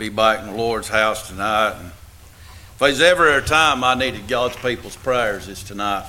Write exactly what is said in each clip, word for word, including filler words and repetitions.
be back in the Lord's house tonight. And if there's ever a time I needed God's people's prayers, it's tonight.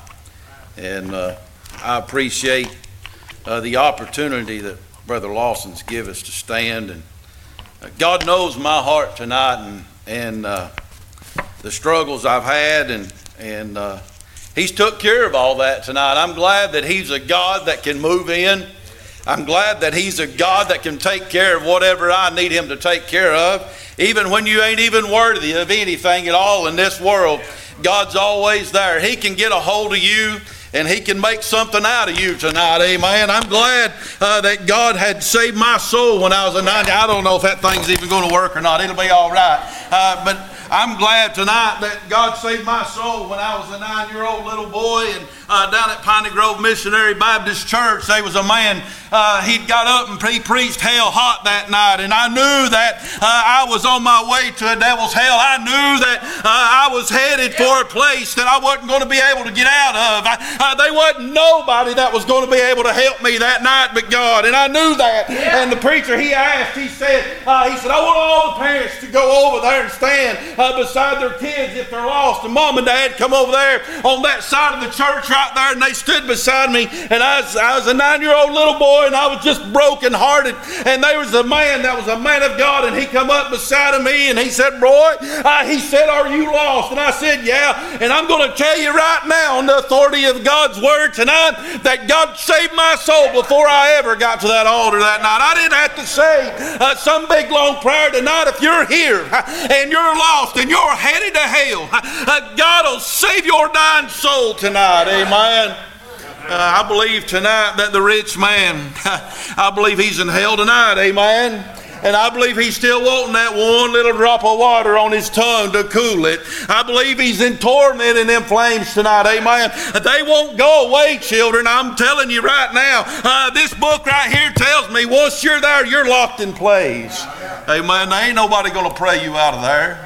And uh, I appreciate uh, the opportunity that Brother Lawson's give us to stand. And uh, God knows my heart tonight and and uh, the struggles I've had, and and uh, He's took care of all that tonight. I'm glad that He's a God that can move in. I'm glad that He's a God that can take care of whatever I need Him to take care of. Even when you ain't even worthy of anything at all in this world, God's always there. He can get a hold of you and He can make something out of you tonight. Amen. I'm glad uh, that God had saved my soul when I was a nine. I don't know if that thing's even going to work or not. It'll be all right. Uh, but I'm glad tonight that God saved my soul when I was a nine-year-old little boy, and uh, down at Piney Grove Missionary Baptist Church, there was a man, uh, he'd got up and he preached hell hot that night, and I knew that uh, I was on my way to a devil's hell. I knew that uh, I was headed for a place that I wasn't going to be able to get out of. I, uh, there wasn't nobody that was going to be able to help me that night but God, and I knew that. Yeah. And the preacher, he asked, he said, uh, he said, I want all the parents to go over there and stand Uh, beside their kids if they're lost. And Mom and Dad come over there on that side of the church right there, and they stood beside me. And I was, I was a nine-year-old little boy, and I was just broken-hearted. And there was a man that was a man of God, and he come up beside of me, and he said, Roy, uh, he said, are you lost? And I said, yeah. And I'm going to tell you right now on the authority of God's word tonight that God saved my soul before I ever got to that altar that night. I didn't have to say uh, some big long prayer tonight. If you're here and you're lost and you're headed to hell, uh, God will save your dying soul tonight. Amen. Uh, I believe tonight that the rich man, I believe he's in hell tonight. Amen. And I believe he's still wanting that one little drop of water on his tongue to cool it. I believe he's in torment in them flames tonight. Amen. They won't go away, children. I'm telling you right now. Uh, this book right here tells me once you're there, you're locked in place. Amen. There ain't nobody going to pray you out of there.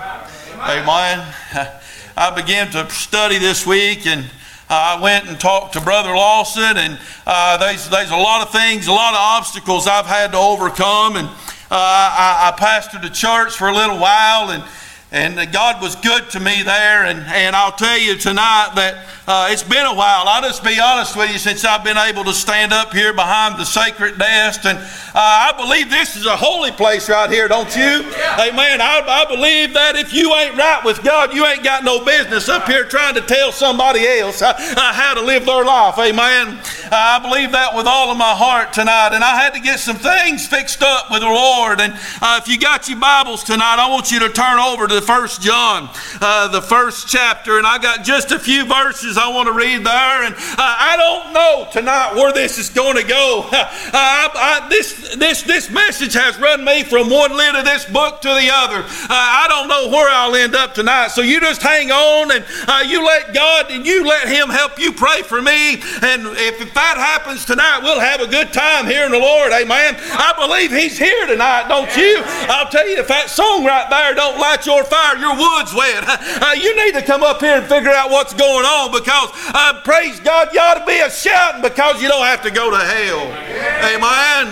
Amen. I began to study this week, and I went and talked to Brother Lawson, and uh, there's, there's a lot of things, a lot of obstacles I've had to overcome. And uh, I, I pastored a church for a little while, and And God was good to me there. And, and I'll tell you tonight that uh, it's been a while. I'll just be honest with you, since I've been able to stand up here behind the sacred desk. And uh, I believe this is a holy place right here, don't you? Yeah. Amen. I, I believe that if you ain't right with God, you ain't got no business up here trying to tell somebody else uh, uh, how to live their life. Amen. Uh, I believe that with all of my heart tonight. And I had to get some things fixed up with the Lord. And uh, if you got your Bibles tonight, I want you to turn over to First John, uh, the first chapter, and I got just a few verses I want to read there. And uh, I don't know tonight where this is going to go. Uh, I, I, this this this message has run me from one lid of this book to the other. Uh, I don't know where I'll end up tonight. So you just hang on, and uh, you let God and you let Him help you pray for me. And if, if that happens tonight, we'll have a good time here in the Lord. Amen. I believe He's here tonight, don't you? I'll tell you, if that song right there don't light your fire, your wood's wet. Uh, you need to come up here and figure out what's going on, because uh, praise God, you ought to be a shouting because you don't have to go to hell. Amen.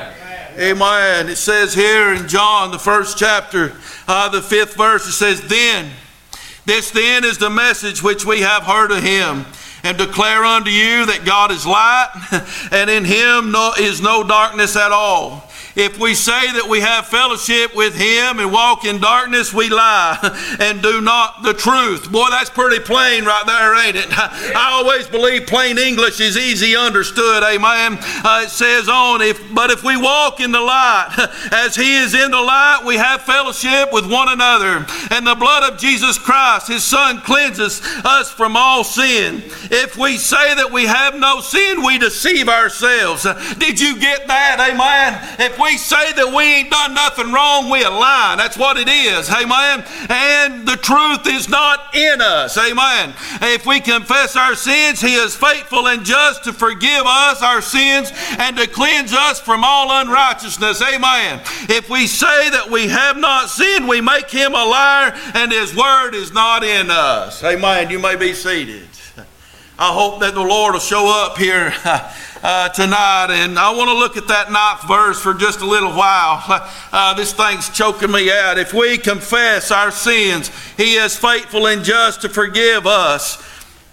Amen. It says here in John, the first chapter, uh, the fifth verse, it says, Then, this then is the message which we have heard of Him, and declare unto you that God is light, and in Him no, is no darkness at all. If we say that we have fellowship with Him and walk in darkness, we lie and do not the truth. Boy, that's pretty plain right there, ain't it? I always believe plain English is easy understood. Amen. Uh, it says on, if but if we walk in the light, as He is in the light, we have fellowship with one another. And the blood of Jesus Christ, His Son, cleanses us from all sin. If we say that we have no sin, we deceive ourselves. Did you get that? Amen. If we say that we ain't done nothing wrong, we a lie. That's what it is. Amen. And the truth is not in us. Amen. If we confess our sins, He is faithful and just to forgive us our sins and to cleanse us from all unrighteousness. Amen. If we say that we have not sinned, we make Him a liar, and His word is not in us. Amen. You may be seated. I hope that the Lord will show up here uh, tonight. And I want to look at that ninth verse for just a little while. Uh, this thing's choking me out. If we confess our sins, He is faithful and just to forgive us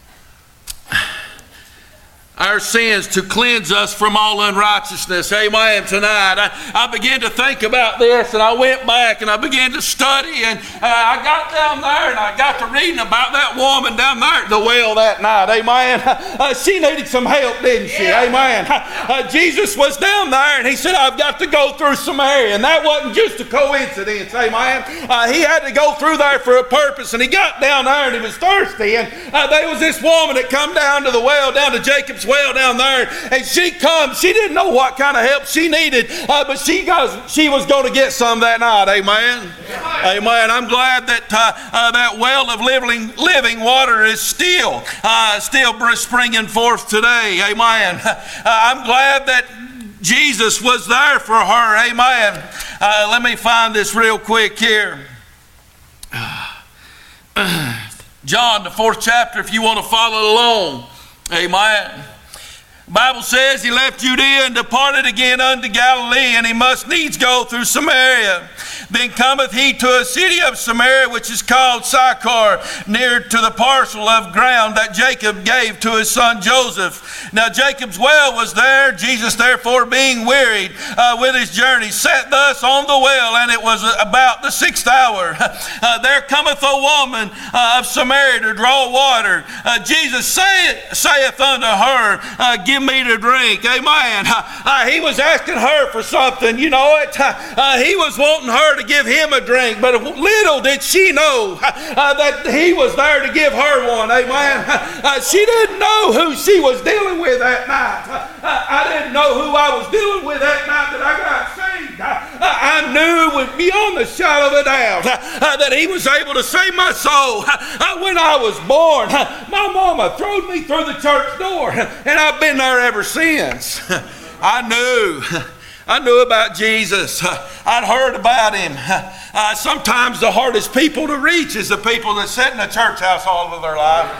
our sins, to cleanse us from all unrighteousness. Amen. Tonight, I, I began to think about this, and I went back and I began to study, and uh, I got down there and I got to reading about that woman down there at the well that night. Amen. Uh, she needed some help, didn't she? Yeah. Amen. Uh, Jesus was down there and He said, I've got to go through Samaria. And that wasn't just a coincidence. Amen. Uh, he had to go through there for a purpose, and He got down there and He was thirsty. And uh, there was this woman that come down to the well, down to Jacob's well down there, and she comes. She didn't know what kind of help she needed, uh, but she goes, she was going to get some that night. Amen. Yeah. Amen. I'm glad that uh, uh, that well of living living water is still uh, still springing forth today. Amen. Uh, I'm glad that Jesus was there for her. Amen. Uh, let me find this real quick here. John, the fourth chapter, if you want to follow along. Amen. The Bible says He left Judea and departed again unto Galilee, and He must needs go through Samaria. Then cometh He to a city of Samaria, which is called Sychar, near to the parcel of ground that Jacob gave to his son Joseph. Now Jacob's well was there. Jesus therefore, being wearied uh, with his journey, sat thus on the well, and it was about the sixth hour. Uh, there cometh a woman uh, of Samaria to draw water. Uh, Jesus saith, saith unto her, uh, Give me to drink. Amen. Uh, uh, he was asking her for something. You know it. Uh, uh, he was wanting her to give him a drink, but little did she know uh, that He was there to give her one. Amen. Uh, she didn't know who she was dealing with that night. Uh, I didn't know who I was dealing with that night that I got saved. Uh, I knew with beyond the shadow of a doubt uh, uh, that He was able to save my soul. Uh, when I was born, uh, my mama threw me through the church door, and I've been there ever since. I knew. I knew about Jesus. I'd heard about Him. Uh, sometimes the hardest people to reach is the people that sit in a church house all of their life.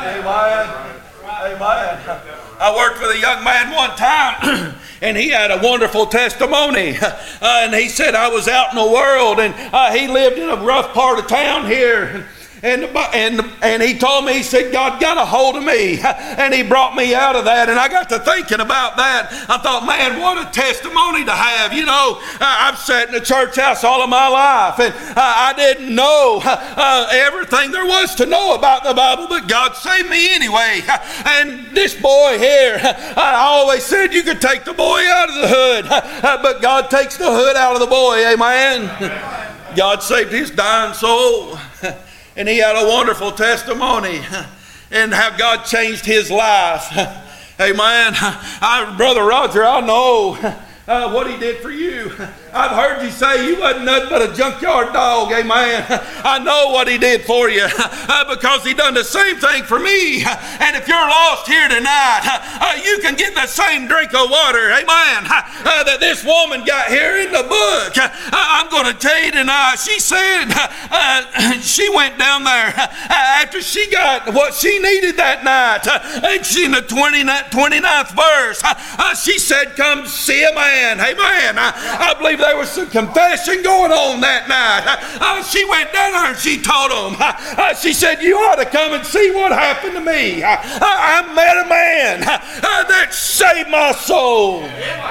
Amen. Amen. I worked with a young man one time, and he had a wonderful testimony. Uh, and he said, I was out in the world, and uh, he lived in a rough part of town here. And, and, and he told me, he said, God got a hold of me, and He brought me out of that. And I got to thinking about that. I thought, man, what a testimony to have. You know, I've sat in a church house all of my life, and I didn't know uh, everything there was to know about the Bible, but God saved me anyway. And this boy here, I always said you could take the boy out of the hood, but God takes the hood out of the boy. Amen. God saved his dying soul. And he had a wonderful testimony and how God changed his life. Amen. I, Brother Roger, I know uh, what He did for you. I've heard you say you wasn't nothing but a junkyard dog. Amen. I know what He did for you uh, because He done the same thing for me. And if you're lost here tonight, uh, you can get the same drink of water. Amen. Uh, that this woman got here in the book. Uh, I'm going to tell you tonight, she said uh, she went down there uh, after she got what she needed that night. Uh, and she in the twenty-ninth verse, uh, she said, come see a man. Amen. I, I believe there was some confession going on that night. Uh, she went down there and she told them, uh, she said, you ought to come and see what happened to me. Uh, I met a man uh, that saved my soul.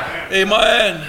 Amen.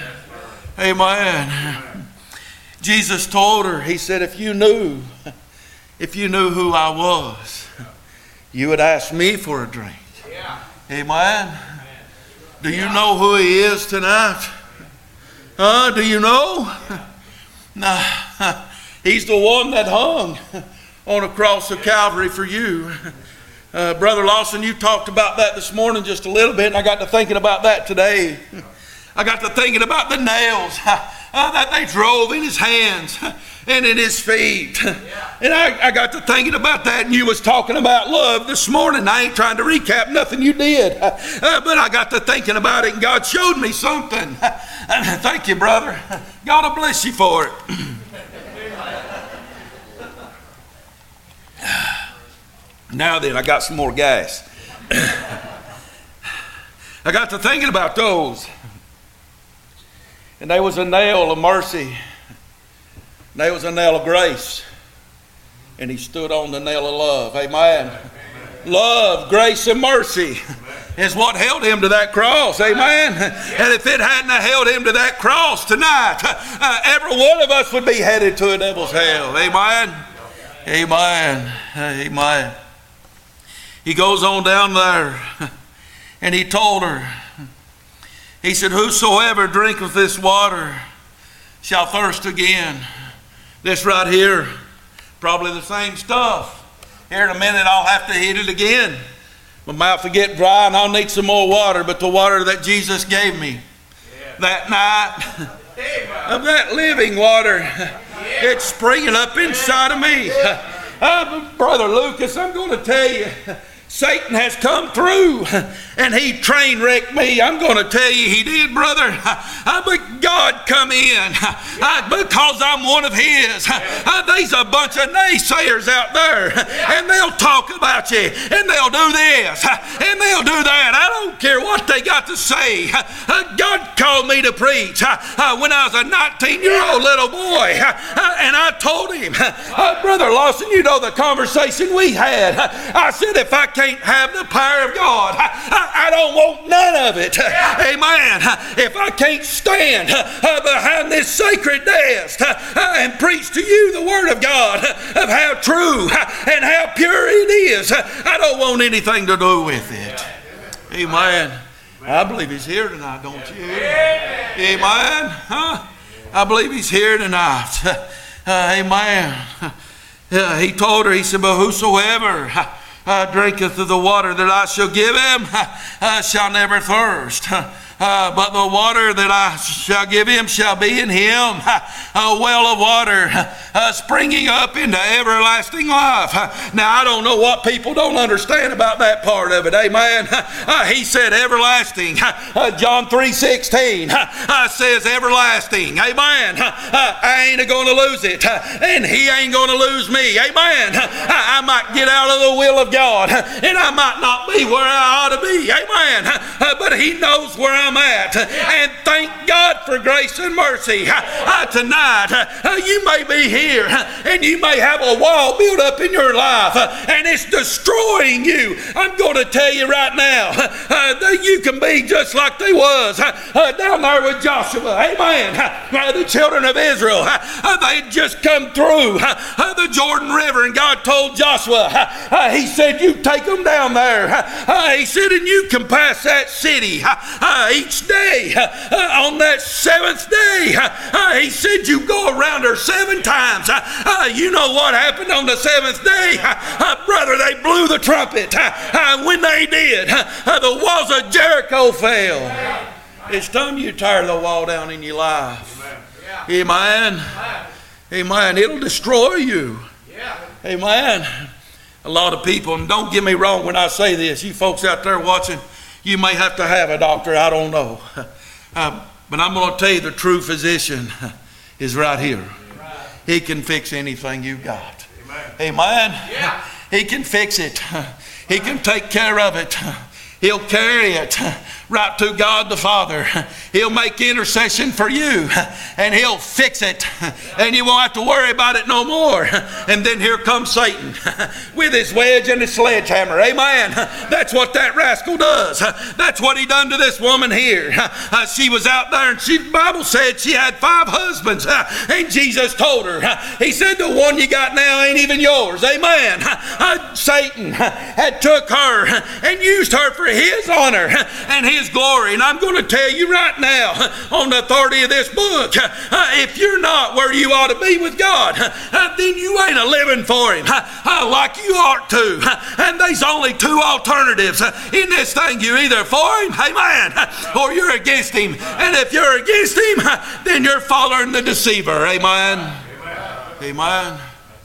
Amen. Jesus told her, He said, if you knew, if you knew who I was, you would ask me for a drink. Amen. Do you know who He is tonight? Uh, do you know? Nah, He's the one that hung on a cross of Calvary for you. Uh, Brother Lawson, you talked about that this morning just a little bit, and I got to thinking about that today. I got to thinking about the nails uh, that they drove in His hands and in His feet. And I, I got to thinking about that, and you was talking about love this morning. I ain't trying to recap nothing you did, uh, but I got to thinking about it, and God showed me something. And thank you, brother. God will bless you for it. Now then, I got some more gas. I got to thinking about those. And there was a nail of mercy. And there was a nail of grace. And he stood on the nail of love. Amen. Amen. Love, grace, and mercy is what held him to that cross. Amen. And if it hadn't held him to that cross tonight, uh, every one of us would be headed to a devil's hell. Amen. Amen. Amen. He goes on down there and he told her, he said, whosoever drinketh this water shall thirst again. This right here, probably the same stuff. Here in a minute I'll have to hit it again. My mouth will get dry and I'll need some more water, but the water that Jesus gave me yeah. that night, of that living water, yeah. it's springing up inside of me. Uh, Brother Lucas, I'm going to tell you, Satan has come through and he train wrecked me. I'm going to tell you he did, brother. Uh, but God come in uh, because I'm one of his. Uh, there's a bunch of naysayers out there and they'll talk about you and they'll do this and they'll do that. I don't care what they got to say. Uh, God called me to preach uh, uh, when I was a nineteen-year-old little boy. Uh, and I told him, uh, Brother Lawson, you know the conversation we had. Uh, I said, if I can't have the power of God, I, I, I don't want none of it. Amen. If I can't stand uh, behind this sacred desk uh, and preach to you the Word of God of how true and how pure it is, I don't want anything to do with it. Amen. I believe he's here tonight, don't you? Amen. Huh? I believe he's here tonight. Uh, amen. Uh, he told her, he said, but whosoever uh, drinketh of the water that I shall give him uh, shall never thirst. Uh, but the water that I shall give him shall be in him a well of water uh, springing up into everlasting life. Now, I don't know what people don't understand about that part of it. Amen. Uh, he said everlasting. Uh, John three sixteen uh, says everlasting. Amen. Uh, I ain't going to lose it. Uh, and he ain't going to lose me. Amen. Uh, I might get out of the will of God and I might not be where I ought to be. Amen. Uh, but he knows where I'm at, and thank God for grace and mercy. Uh, tonight, uh, you may be here, and you may have a wall built up in your life, uh, and it's destroying you. I'm going to tell you right now uh, that you can be just like they was uh, uh, down there with Joshua. Amen. Uh, the children of Israel, uh, they had just come through uh, the Jordan River, and God told Joshua, uh, uh, he said, you take them down there. Uh, he said, and you can pass that city uh, uh, each day. Uh, on that seventh day, uh, he said, you go around her seven times. Uh, uh, you know what happened on the seventh day? Uh, uh, brother, they blew the trumpet. Uh, uh, when they did, uh, uh, the walls of Jericho fell. It's time you tear the wall down in your life. Amen. Amen. It'll destroy you. Amen. A lot of people, and don't get me wrong when I say this, you folks out there watching, you may have to have a doctor, I don't know. Uh, but I'm going to tell you the true physician is right here. He can fix anything you got. Amen. Yeah. He can fix it. He can take care of it. He'll carry it right to God the Father. He'll make intercession for you and he'll fix it and you won't have to worry about it no more. And then here comes Satan with his wedge and his sledgehammer. Amen. That's what that rascal does. That's what he done to this woman here. Uh, she was out there and she, the Bible said she had five husbands, uh, and Jesus told her, uh, he said, the one you got now ain't even yours. Amen. Uh, Satan had took her and used her for his honor and his glory. And I'm going to tell you right now, on the authority of this book, uh, if you're not where you ought to be with God, uh, then you ain't a living for him uh, like you ought to. And there's only two alternatives uh, in this thing. You're either for him, amen, or you're against him. And if you're against him, uh, then you're following the deceiver. Amen. Amen. Amen.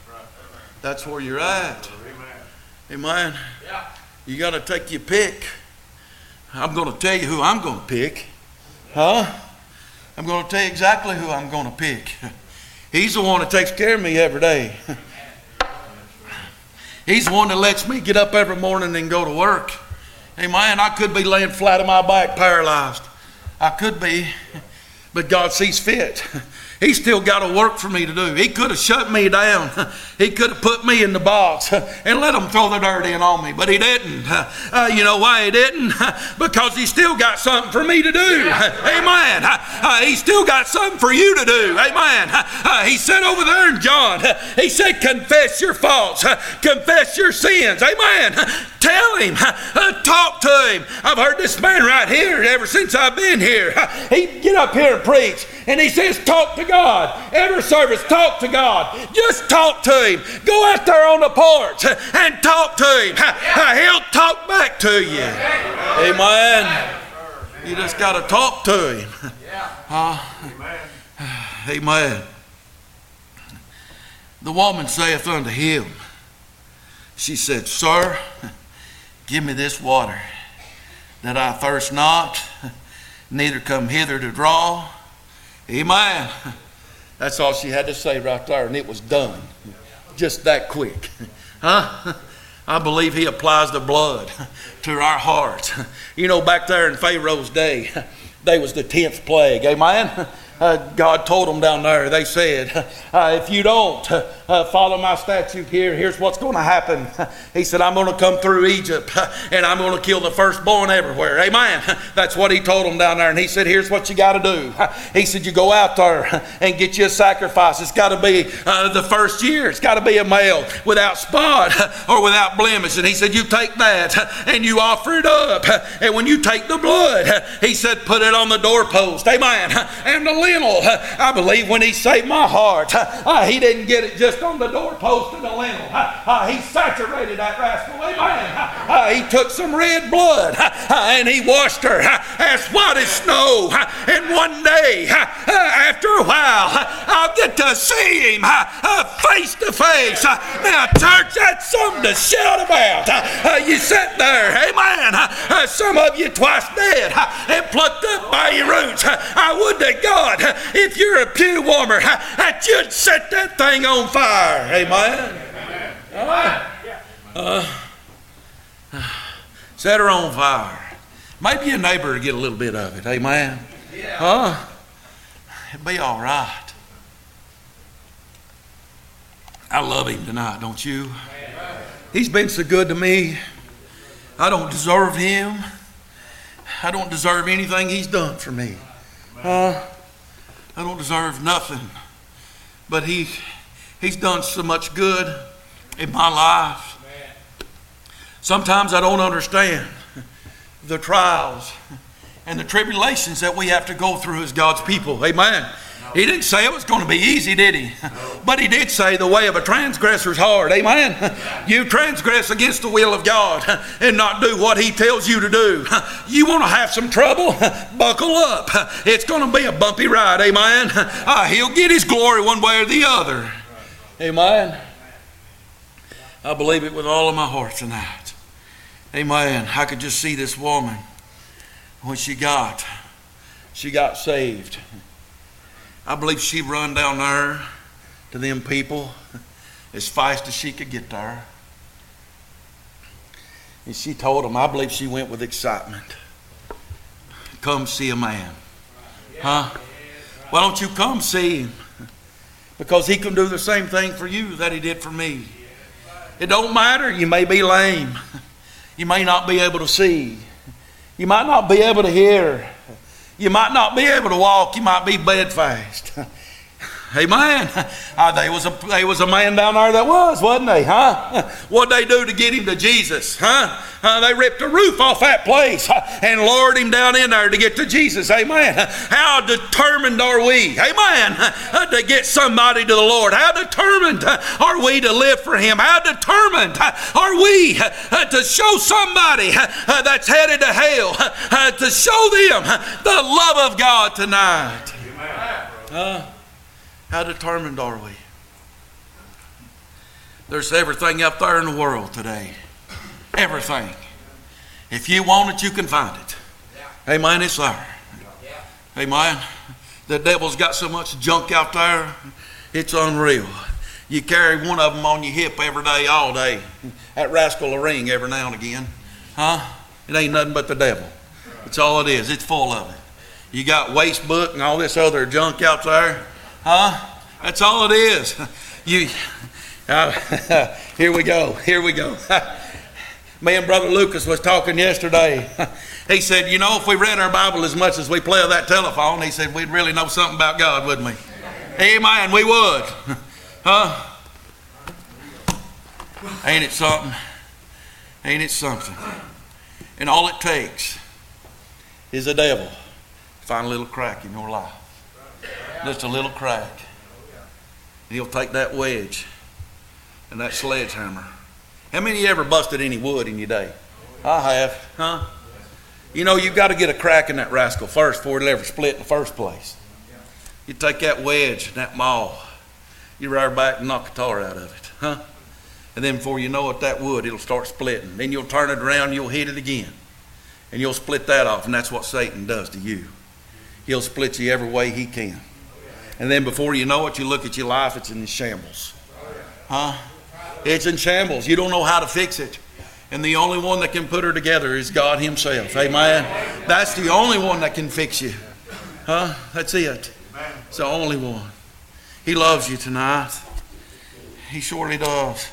That's where you're at. Amen. You got to take your pick. I'm going to tell you who I'm going to pick. Huh? I'm going to tell you exactly who I'm going to pick. He's the one that takes care of me every day. He's the one that lets me get up every morning and go to work. Amen. I could be laying flat on my back, paralyzed. I could be, but God sees fit. He's still got a work for me to do. He could have shut me down. He could have put me in the box and let them throw the dirt in on me, but He didn't. Uh, you know why He didn't? Because He still got something for me to do. Amen. Uh, He's still got something for you to do. Amen. Uh, he said over there in John, He said, confess your faults. Confess your sins. Amen. Tell Him. Uh, talk to Him. I've heard this man right here ever since I've been here. He'd get up here and preach, and he says, talk to God. Every service, talk to God. Just talk to Him. Go out there on the porch and talk to Him. He'll talk back to you. Amen. You just got to talk to Him. Uh, amen. The woman saith unto Him, she said, Sir, give me this water, that I thirst not, neither come hither to draw. Amen. That's all she had to say right there, and it was done. Just that quick. Huh? I believe He applies the blood to our hearts. You know, back there in Pharaoh's day, they was the tenth plague. Amen. Uh, God told them down there, they said, uh, if you don't uh, follow my statute here, here's what's going to happen. He said, I'm going to come through Egypt and I'm going to kill the firstborn everywhere. Amen. That's what He told them down there. And He said, here's what you got to do. He said, you go out there and get you a sacrifice. It's got to be uh, the first year. It's got to be a male without spot or without blemish. And He said, you take that and you offer it up. And when you take the blood, He said, put it on the doorpost. Amen. And the lintel. I believe when He saved my heart, uh, He didn't get it just on the doorpost and the lintel. Uh, he saturated that rascal. Amen. Uh, he took some red blood uh, and He washed her uh, as white as snow. Uh, and one day, uh, after a while, uh, I'll get to see Him uh, uh, face to face. Uh, now, church, that's something to shout about. Uh, uh, you sit there, amen. Uh, uh, some of you twice dead uh, and plucked up by your roots. Uh, I would to God, if you're a pew warmer, that you'd set that thing on fire. Amen. Uh, uh, set her on fire. Maybe your neighbor will get a little bit of it. Amen. Huh? It'll be all right. I love Him tonight, don't you? He's been so good to me. I don't deserve Him. I don't deserve anything He's done for me. Uh, I don't deserve nothing, but he, He's done so much good in my life. Sometimes I don't understand the trials and the tribulations that we have to go through as God's people. Amen. He didn't say it was going to be easy, did He? But He did say the way of a transgressor is hard. Amen. You transgress against the will of God and not do what He tells you to do. You want to have some trouble? Buckle up. It's going to be a bumpy ride. Amen. Uh, he'll get His glory one way or the other. Amen. I believe it with all of my heart tonight. Amen. I could just see this woman when she got, she got saved. I believe she run down there to them people as fast as she could get there. And she told them, I believe she went with excitement. Come see a man. Huh? Why don't you come see Him? Because He can do the same thing for you that He did for me. It don't matter. You may be lame. You may not be able to see. You might not be able to hear. You might not be able to walk. You might be bedfast. Amen. Uh, there was a there was a man down there that was, wasn't they? Huh? What'd they do to get him to Jesus? Huh? Uh, they ripped the roof off that place and lowered him down in there to get to Jesus. Amen. How determined are we? Amen. Uh, to get somebody to the Lord. How determined are we to live for Him? How determined are we uh, to show somebody uh, that's headed to hell, uh, to show them the love of God tonight? Uh, How determined are we? There's everything up there in the world today. Everything. If you want it, you can find it. Amen. It's there. Amen. The devil's got so much junk out there, it's unreal. You carry one of them on your hip every day, all day. That rascal will ring every now and again. Huh? It ain't nothing but the devil. That's all it is. It's full of it. You got waste book and all this other junk out there. Huh? That's all it is. You, uh, here we go. Here we go. Me and Brother Lucas was talking yesterday. He said, you know, if we read our Bible as much as we play that telephone, he said, we'd really know something about God, wouldn't we? Amen, we would. Huh? Ain't it something? Ain't it something? And all it takes is the devil to find a little crack in your life. Just a little crack. And he'll take that wedge and that sledgehammer. How many of you ever busted any wood in your day? I have. Huh? You know, you've got to get a crack in that rascal first before it'll ever split in the first place. You take that wedge and that maul, you rear back and knock the tar out of it. Huh? And then before you know it, that wood, it'll start splitting. Then you'll turn it around, you'll hit it again. And you'll split that off, and that's what Satan does to you. He'll split you every way he can. And then before you know it, you look at your life, it's in shambles. Huh? It's in shambles. You don't know how to fix it. And the only one that can put her together is God himself. Amen? That's the only one that can fix you. Huh? That's it. It's the only one. He loves you tonight. He surely does.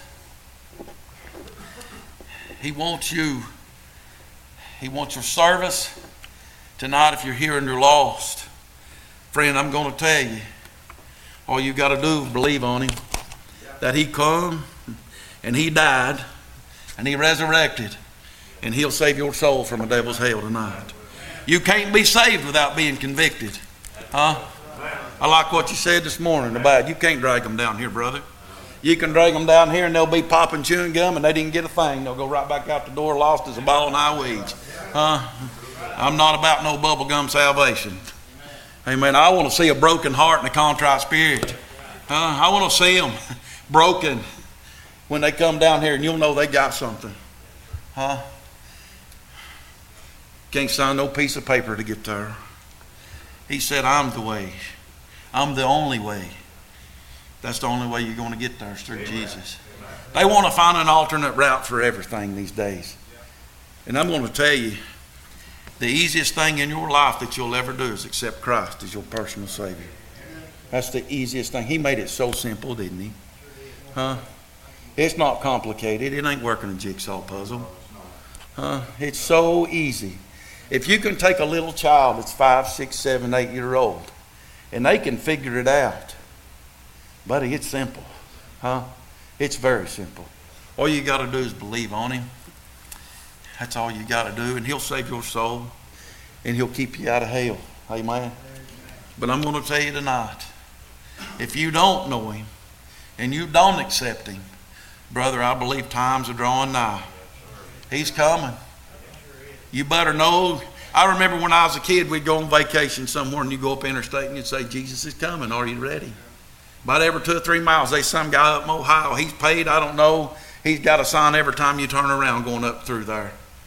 He wants you. He wants your service tonight if you're here and you're lost. Friend, I'm going to tell you, all you got to do is believe on him. That he come and he died and he resurrected and he'll save your soul from the devil's hell tonight. You can't be saved without being convicted. Huh? I like what you said this morning about you can't drag them down here, brother. You can drag them down here and they'll be popping chewing gum and they didn't get a thing. They'll go right back out the door lost as a ball of high weeds. Huh? I'm not about no bubblegum salvation. Amen. I want to see a broken heart and a contrite spirit. Huh? I want to see them broken when they come down here and you'll know they got something. Huh? Can't sign no piece of paper to get there. He said, I'm the way. I'm the only way. That's the only way you're going to get there, is through Amen. Jesus. Amen. They want to find an alternate route for everything these days. And I'm going to tell you, the easiest thing in your life that you'll ever do is accept Christ as your personal Savior. That's the easiest thing. He made it so simple, didn't he? Huh? It's not complicated. It ain't working a jigsaw puzzle. Huh? It's so easy. If you can take a little child that's five, six, seven, eight year old, and they can figure it out, buddy, it's simple. Huh? It's very simple. All you got to do is believe on him. That's all you got to do, and he'll save your soul, and he'll keep you out of hell. Amen. But I'm going to tell you tonight, if you don't know him, and you don't accept him, brother, I believe times are drawing nigh. He's coming. You better know. I remember when I was a kid, we'd go on vacation somewhere, and you go up interstate, and you'd say, Jesus is coming. Are you ready? About every two or three miles, there's some guy up in Ohio. He's paid, I don't know. He's got a sign every time you turn around going up through there.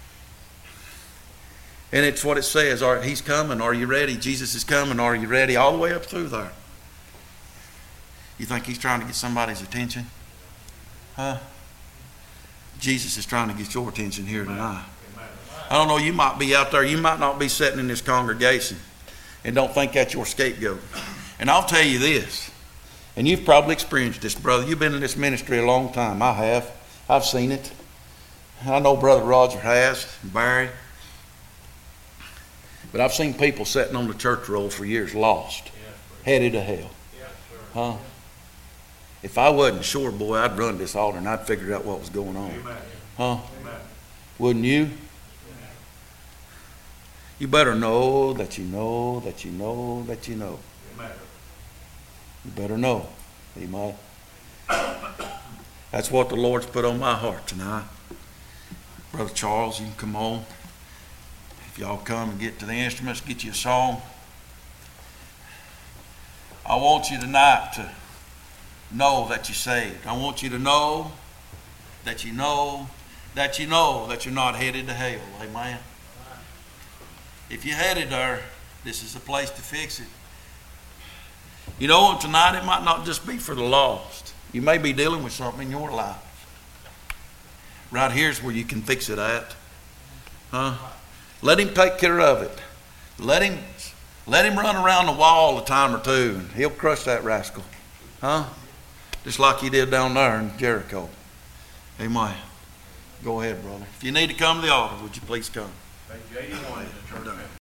And it's what it says. All right, he's coming. Are you ready? Jesus is coming. Are you ready? All the way up through there. You think he's trying to get somebody's attention? Huh? Jesus is trying to get your attention here tonight. I don't know, you might be out there. You might not be sitting in this congregation and don't think that's your scapegoat. And I'll tell you this. And you've probably experienced this, brother. You've been in this ministry a long time. I have. I've seen it. I know Brother Roger has, and Barry. But I've seen people sitting on the church roll for years lost, headed to hell. Huh? If I wasn't sure, boy, I'd run this altar and I'd figure out what was going on. Huh? Wouldn't you? You better know that you know that you know that you know. You better know. Amen. That's what the Lord's put on my heart tonight. Brother Charles, you can come on. If y'all come and get to the instruments, get you a song. I want you tonight to know that you're saved. I want you to know that you know that you know that you're not headed to hell. Amen. If you're headed there, this is the place to fix it. You know, tonight it might not just be for the lost. You may be dealing with something in your life. Right here's where you can fix it at. Huh? Let him take care of it. Let him, let him run around the wall a time or two, and he'll crush that rascal. Huh? Just like he did down there in Jericho. Amen. Go ahead, brother. If you need to come to the altar, would you please come?